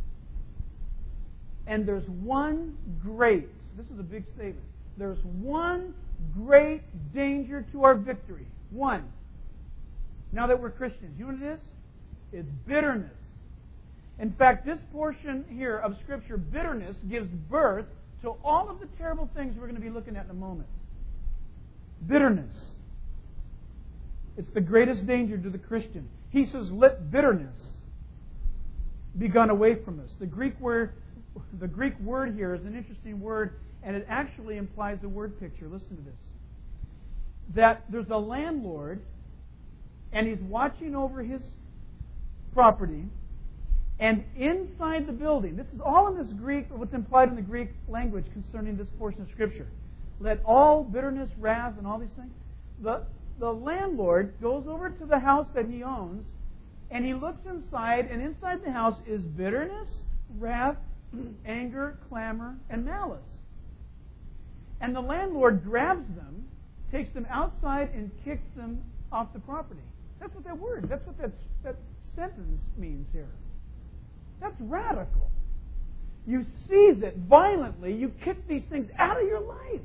And there's one great, this is a big statement, there's one great danger to our victory. One. Now that we're Christians, you know what it is? It's bitterness. In fact, this portion here of Scripture, bitterness, gives birth to all of the terrible things we're going to be looking at in a moment. Bitterness. It's the greatest danger to the Christian. He says, let bitterness be gone away from us. The Greek word here is an interesting word, and it actually implies a word picture. Listen to this. That there's a landlord, and he's watching over his property, and inside the building, this is all in this Greek, what's implied in the Greek language concerning this portion of Scripture. Let all bitterness, wrath, and all these things. The landlord goes over to the house that he owns, and he looks inside, and inside the house is bitterness, wrath, anger, clamor, and malice. And the landlord grabs them, takes them outside, and kicks them off the property. That's what that sentence means here. That's radical. You seize it violently. You kick these things out of your life.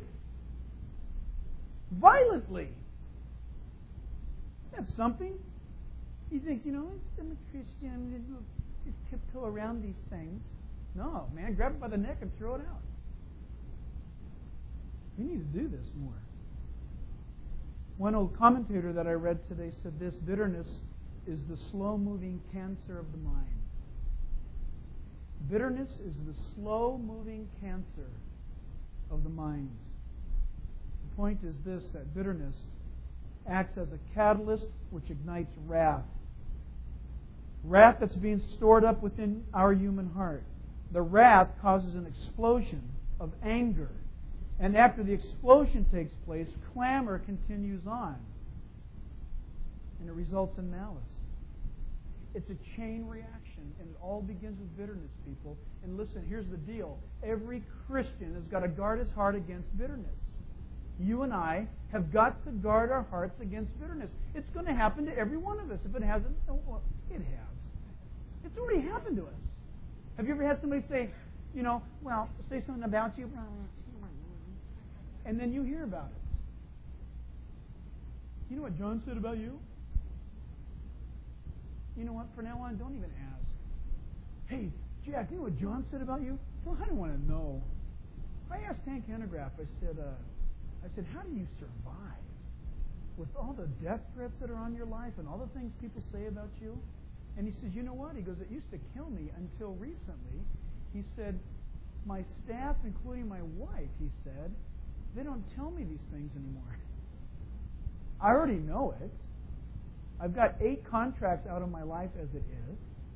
Violently. That's something. You think, I'm a Christian. I'm just tiptoe around these things. No, man, grab it by the neck and throw it out. We need to do this more. One old commentator that I read today said this: bitterness is the slow-moving cancer of the mind. Bitterness is the slow-moving cancer of the mind. The point is this, that bitterness acts as a catalyst which ignites wrath. Wrath that's being stored up within our human heart. The wrath causes an explosion of anger. And after the explosion takes place, clamor continues on. And it results in malice. It's a chain reaction, and it all begins with bitterness, people. And listen, here's the deal. Every Christian has got to guard his heart against bitterness. You and I have got to guard our hearts against bitterness. It's going to happen to every one of us. If it hasn't, well, it has. It's already happened to us. Have you ever had somebody say, say something about you, and then you hear about it? You know what John said about you? You know what? From now on, don't even ask. Hey, Jack, you know what John said about you? Well, I don't want to know. I asked Hank Hanegraaff, I said, how do you survive with all the death threats that are on your life and all the things people say about you? And he says, you know what? He goes, it used to kill me until recently. He said, my staff, including my wife, he said, they don't tell me these things anymore. I already know it. I've got 8 contracts out of my life as it is.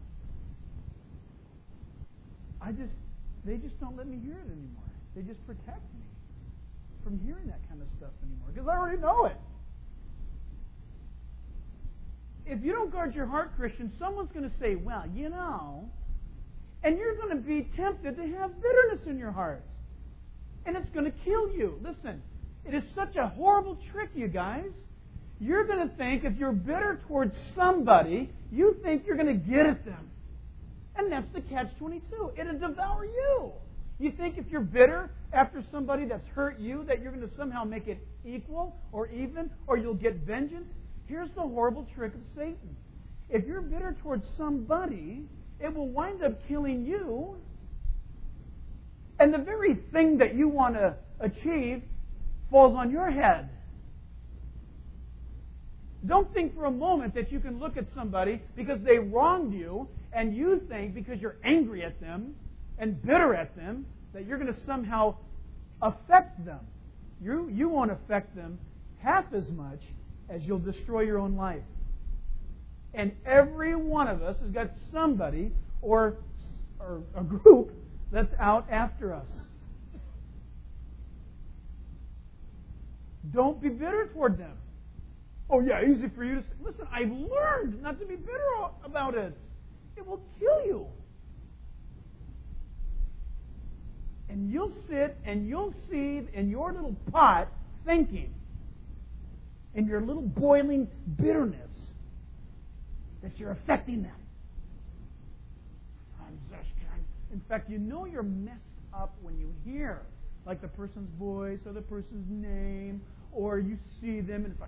They just don't let me hear it anymore. They just protect me from hearing that kind of stuff anymore because I already know it. If you don't guard your heart, Christian, someone's going to say, well, and you're going to be tempted to have bitterness in your heart. And it's going to kill you. Listen, it is such a horrible trick, you guys. You're going to think if you're bitter towards somebody, you think you're going to get at them. And that's the catch-22. It'll devour you. You think if you're bitter after somebody that's hurt you, that you're going to somehow make it equal or even, or you'll get vengeance. Here's the horrible trick of Satan. If you're bitter towards somebody, it will wind up killing you. And the very thing that you want to achieve falls on your head. Don't think for a moment that you can look at somebody because they wronged you and you think because you're angry at them and bitter at them that you're going to somehow affect them. You won't affect them half as much as you'll destroy your own life. And every one of us has got somebody or a group that's out after us. Don't be bitter toward them. Oh yeah, easy for you to say. Listen, I've learned not to be bitter about it. It will kill you. And you'll sit and you'll seethe in your little pot thinking, in your little boiling bitterness, that you're affecting them. I'm just trying. In fact, you're messed up when you hear like the person's voice or the person's name, or you see them and it's like,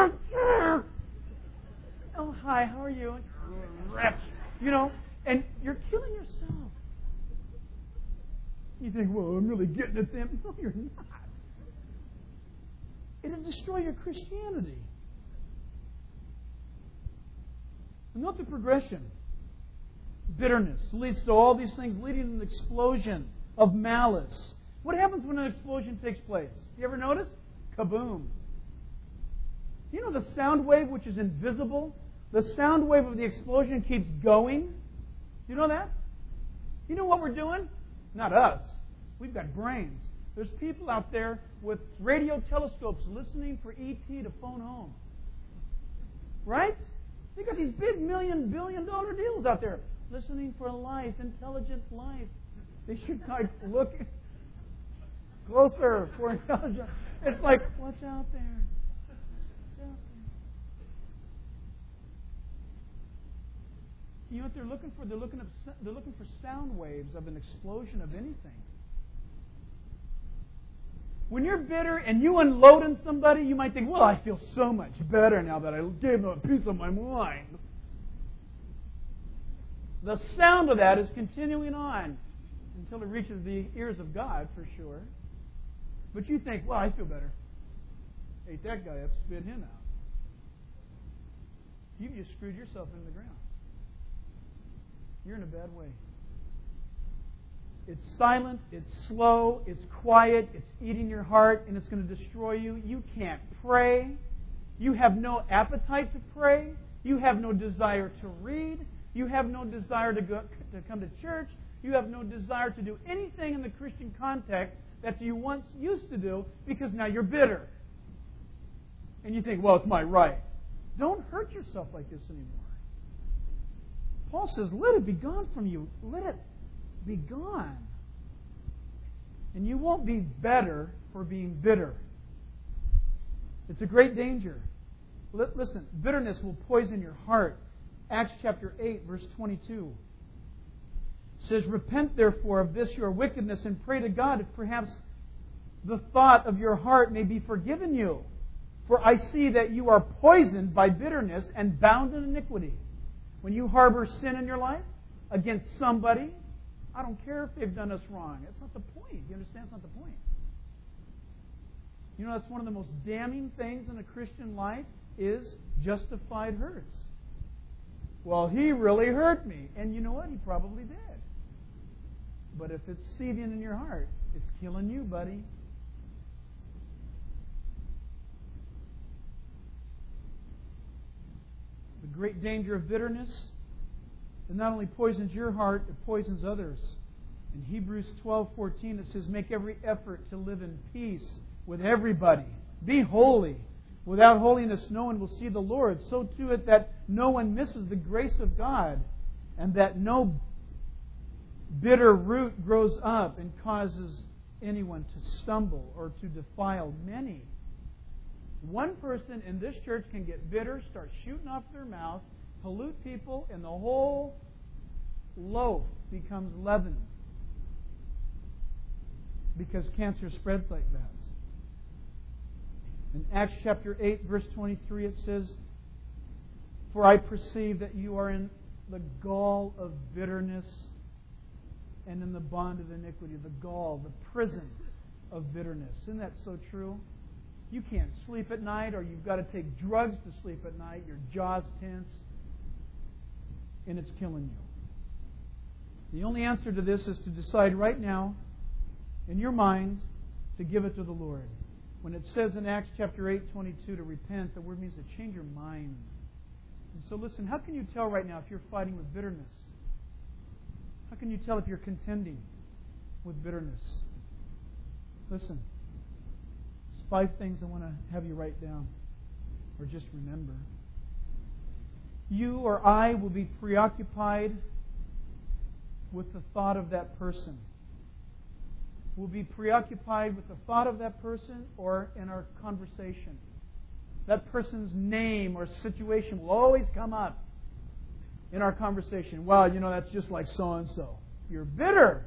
oh, hi, how are you? And you're killing yourself. You think, well, I'm really getting at them. No, you're not. It'll destroy your Christianity. And note the progression. Bitterness leads to all these things, leading to an explosion of malice. What happens when an explosion takes place? You ever notice? Kaboom. You know the sound wave, which is invisible? The sound wave of the explosion keeps going. Do you know that? You know what we're doing? Not us. We've got brains. There's people out there with radio telescopes listening for ET to phone home. Right? They got these big $1 billion deals out there. Listening for life, intelligent life. They should look closer for intelligence. It's like, what's out there? What's out there? You know what they're looking for? They're looking for sound waves of an explosion of anything. When you're bitter and you unload on somebody, you might think, well, I feel so much better now that I gave them a piece of my mind. The sound of that is continuing on until it reaches the ears of God, for sure. But you think, well, I feel better. Ate that guy up, spit him out. You've just screwed yourself into the ground. You're in a bad way. It's silent, it's slow, it's quiet, it's eating your heart, and it's going to destroy you. You can't pray. You have no appetite to pray. You have no desire to read. You have no desire to come to church. You have no desire to do anything in the Christian context that you once used to do because now you're bitter. And you think, well, it's my right. Don't hurt yourself like this anymore. Paul says, let it be gone from you. Let it be gone. And you won't be better for being bitter. It's a great danger. Listen, bitterness will poison your heart. Acts chapter 8, verse 22 says, repent therefore of this your wickedness and pray to God if perhaps the thought of your heart may be forgiven you. For I see that you are poisoned by bitterness and bound in iniquity. When you harbor sin in your life against somebody, I don't care if they've done us wrong. That's not the point. You understand? That's not the point. You know, that's one of the most damning things in a Christian life is justified hurts. Well, he really hurt me. And you know what? He probably did. But if it's seething in your heart, it's killing you, buddy. The great danger of bitterness, it not only poisons your heart, it poisons others. In Hebrews 12:14 it says, make every effort to live in peace with everybody. Be holy. Without holiness no one will see the Lord. So too it that no one misses the grace of God, and that no bitter root grows up and causes anyone to stumble or to defile many. One person in this church can get bitter, start shooting off their mouth, pollute people, and the whole loaf becomes leavened. Because cancer spreads like that. In Acts chapter 8, verse 23, it says, for I perceive that you are in the gall of bitterness and in the bond of iniquity. The gall, the prison of bitterness. Isn't that so true? You can't sleep at night, or you've got to take drugs to sleep at night. Your jaw's tense, and it's killing you. The only answer to this is to decide right now, in your mind, to give it to the Lord. When it says in Acts chapter 8:22 to repent, the word means to change your mind. And so listen, how can you tell right now if you're fighting with bitterness? How can you tell if you're contending with bitterness? Listen. 5 things I want to have you write down or just remember. You or I will be preoccupied with the thought of that person. We'll be preoccupied with the thought of that person or in our conversation. That person's name or situation will always come up in our conversation. Well, you know, that's just like so-and-so. You're bitter.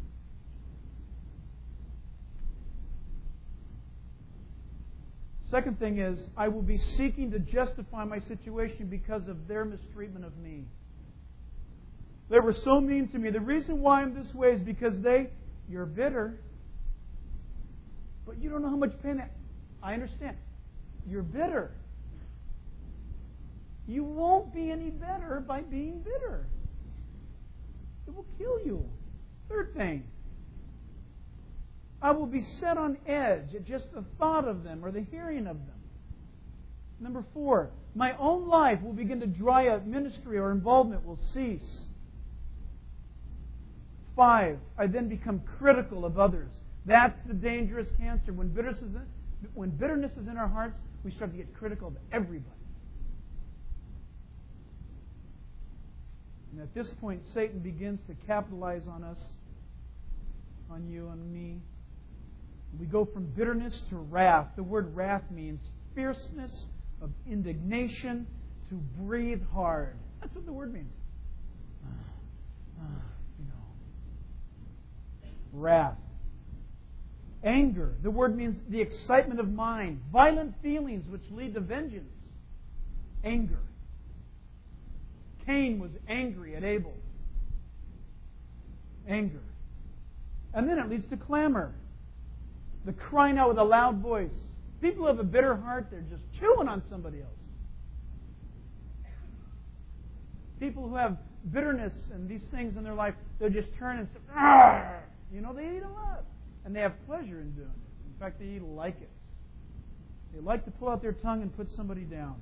Second thing is, I will be seeking to justify my situation because of their mistreatment of me. They were so mean to me. The reason why I'm this way is because you're bitter. But you don't know how much pain I understand. You're bitter. You won't be any better by being bitter. It will kill you. Third thing. I will be set on edge at just the thought of them or the hearing of them. Number 4, my own life will begin to dry up. Ministry or involvement will cease. 5, I then become critical of others. That's the dangerous cancer. When bitterness is in our hearts, we start to get critical of everybody. And at this point, Satan begins to capitalize on us, on you, on me. We go from bitterness to wrath. The word wrath means fierceness of indignation, to breathe hard. That's what the word means. Wrath. Anger. The word means the excitement of mind. Violent feelings which lead to vengeance. Anger. Cain was angry at Abel. Anger. And then it leads to clamor. The crying out with a loud voice. People who have a bitter heart, they're just chewing on somebody else. People who have bitterness and these things in their life, they'll just turn and say, "Argh!" They eat a lot. And they have pleasure in doing it. In fact, they eat like it. They like to pull out their tongue and put somebody down.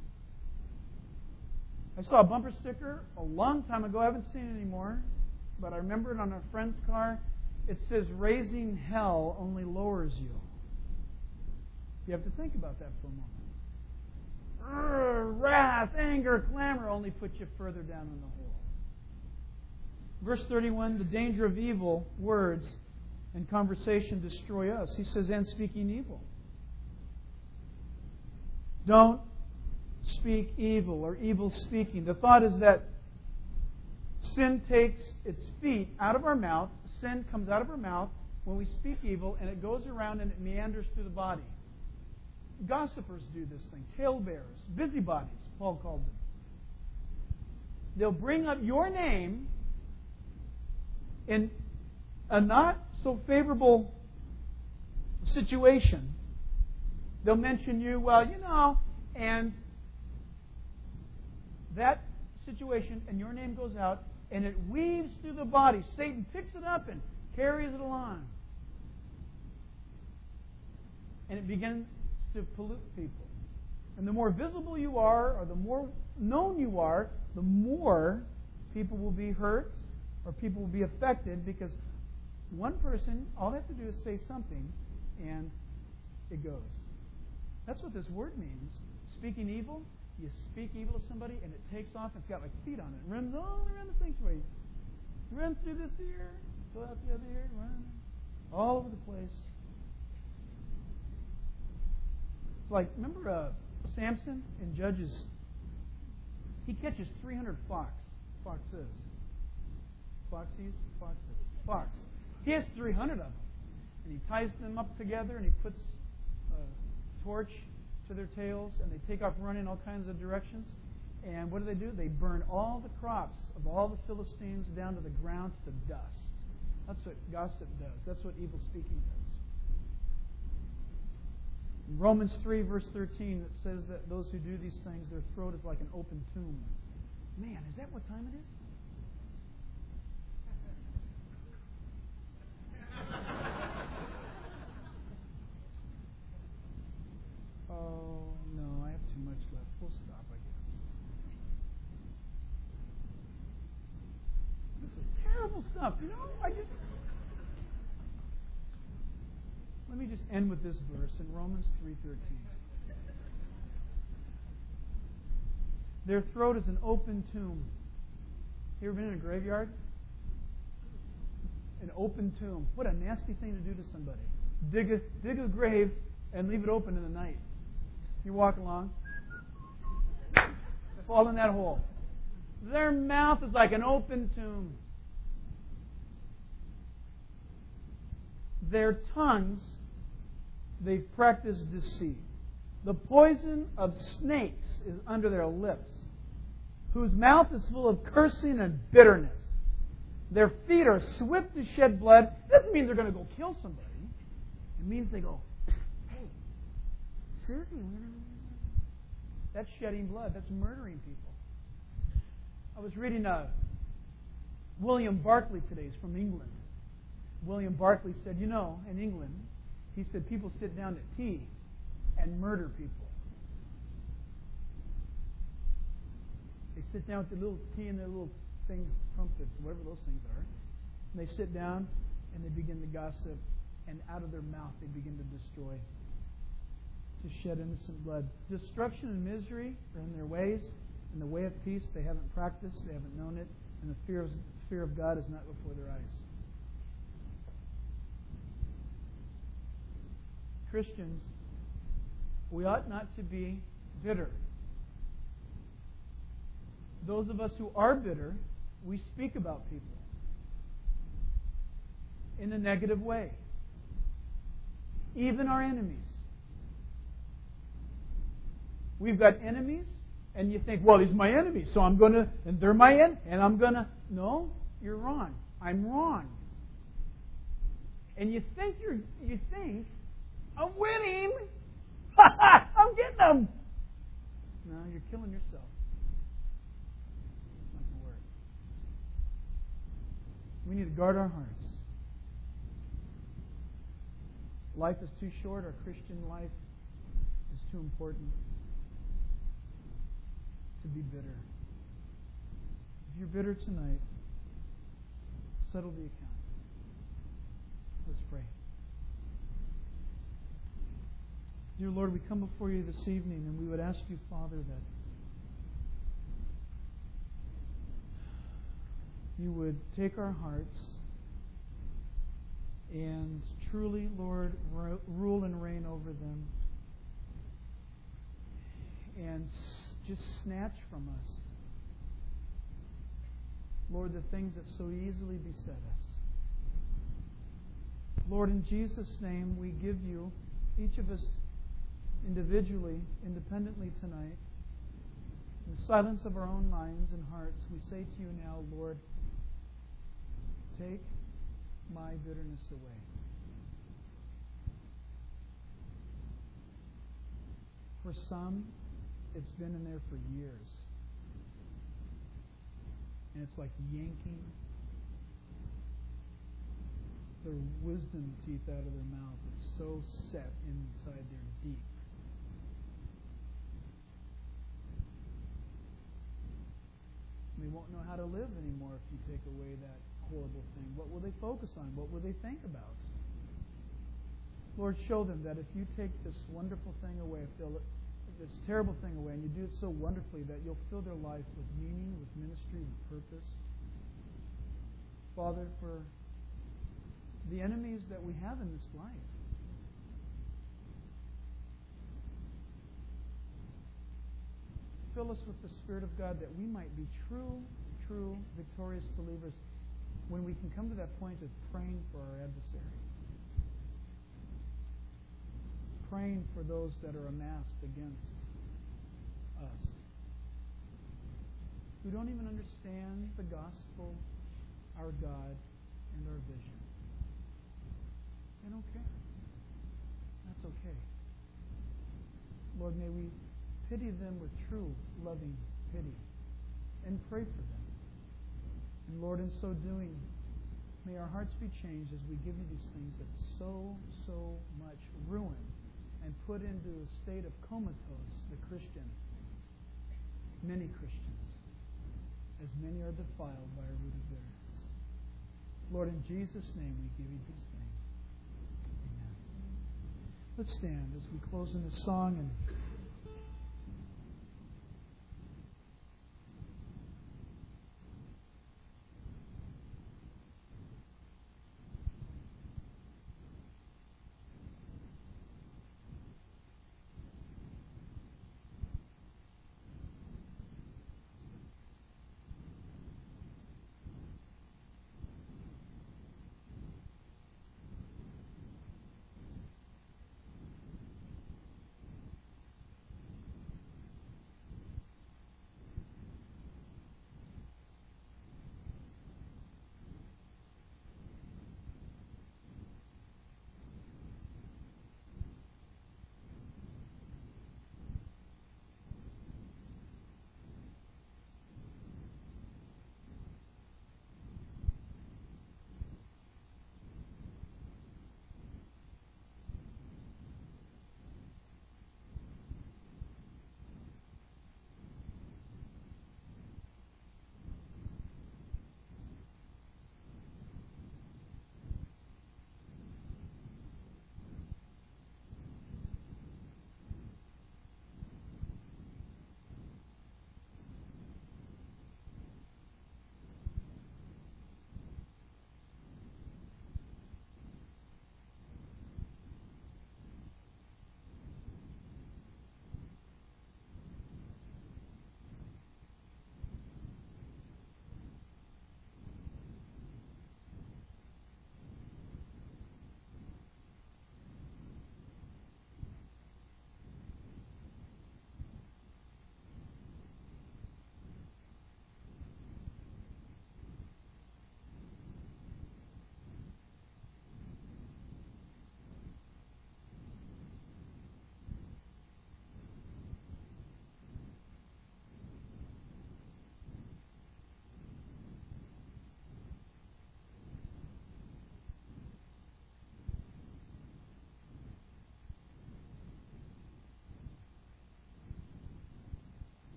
I saw a bumper sticker a long time ago. I haven't seen it anymore. But I remember it on a friend's car. It says, "Raising hell only lowers you." You have to think about that for a moment. Wrath, anger, clamor only put you further down in the hole. Verse 31, the danger of evil words and conversation destroy us. He says, and speaking evil. Don't speak evil or evil speaking. The thought is that sin takes its feet out of our mouth. Sin comes out of our mouth when we speak evil, and it goes around and it meanders through the body. Gossipers do this thing. Talebearers. Busybodies, Paul called them. They'll bring up your name in a not so favorable situation. They'll mention you, and that situation, and your name goes out, and it weaves through the body. Satan picks it up and carries it along. And it begins to pollute people. And the more visible you are, or the more known you are, the more people will be hurt, or people will be affected, because one person, all they have to do is say something, and it goes. That's what this word means. Speaking evil, you speak evil to somebody, and it takes off. It's got like feet on it. It runs all around the sanctuary. Run through this ear, go out the other ear, run all over the place. It's like, remember Samson in Judges? He catches 300 foxes. Fox. He has 300 of them. And he ties them up together, and he puts a torch to their tails, and they take off running all kinds of directions. And what do? They burn all the crops of all the Philistines down to the ground to dust. That's what gossip does. That's what evil speaking does. In Romans 3, verse 13, it says that those who do these things, their throat is like an open tomb. Man, is that what time it is? Oh, no, I have too much left. We'll stop, I guess. This is terrible stuff, Let me just end with this verse in Romans 3:13. Their throat is an open tomb. You ever been in a graveyard? An open tomb. What a nasty thing to do to somebody. Dig a grave and leave it open in the night. You walk along, fall in that hole. Their mouth is like an open tomb. Their tongues, they've practiced deceit. The poison of snakes is under their lips, whose mouth is full of cursing and bitterness. Their feet are swift to shed blood. It doesn't mean they're going to go kill somebody. It means they go, hey, Susie, that's shedding blood. That's murdering people. I was reading William Barclay today. He's from England. William Barclay said, in England, he said people sit down at tea and murder people. They sit down with their little tea and their little things, crumpets, whatever those things are. And they sit down and they begin to gossip, and out of their mouth they begin to destroy, to shed innocent blood. Destruction and misery are in their ways. In the way of peace they haven't practiced, they haven't known it, and the fear of God is not before their eyes. Christians, we ought not to be bitter. Those of us who are bitter we speak about people in a negative way. Even our enemies. We've got enemies, and you think, well, he's my enemy, so I'm going to, and they're my enemy, and I'm going to. No, you're wrong. I'm wrong. And you think I'm winning. I'm getting them. No, you're killing yourself. It's not going to work. We need to guard our hearts. Life is too short. Our Christian life is too important to be bitter. If you're bitter tonight, settle the account. Let's pray. Dear Lord, we come before you this evening and we would ask you, Father, that you would take our hearts and truly, Lord, rule and reign over them and just snatch from us, Lord, the things that so easily beset us. Lord, in Jesus' name, we give you, each of us individually, independently tonight, in the silence of our own minds and hearts, we say to you now, Lord, take my bitterness away. For some, it's been in there for years. And it's like yanking their wisdom teeth out of their mouth. It's so set inside their deep. They won't know how to live anymore if you take away that horrible thing. What will they focus on? What will they think about? Lord, show them that if you take this wonderful thing away, this terrible thing away, and you do it so wonderfully that you'll fill their life with meaning, with ministry, with purpose. Father, for the enemies that we have in this life, fill us with the Spirit of God that we might be true, victorious believers when we can come to that point of praying for our adversary. Praying for those that are amassed against us, who don't even understand the gospel, our God, and our vision. They don't care. That's okay. Lord, may we pity them with true, loving pity and pray for them. And Lord, in so doing, may our hearts be changed as we give you these things that so much ruin and put into a state of comatose the Christian, many Christians, as many are defiled by a root of bitterness. Lord, in Jesus' name we give you these things. Amen. Let's stand as we close in this song and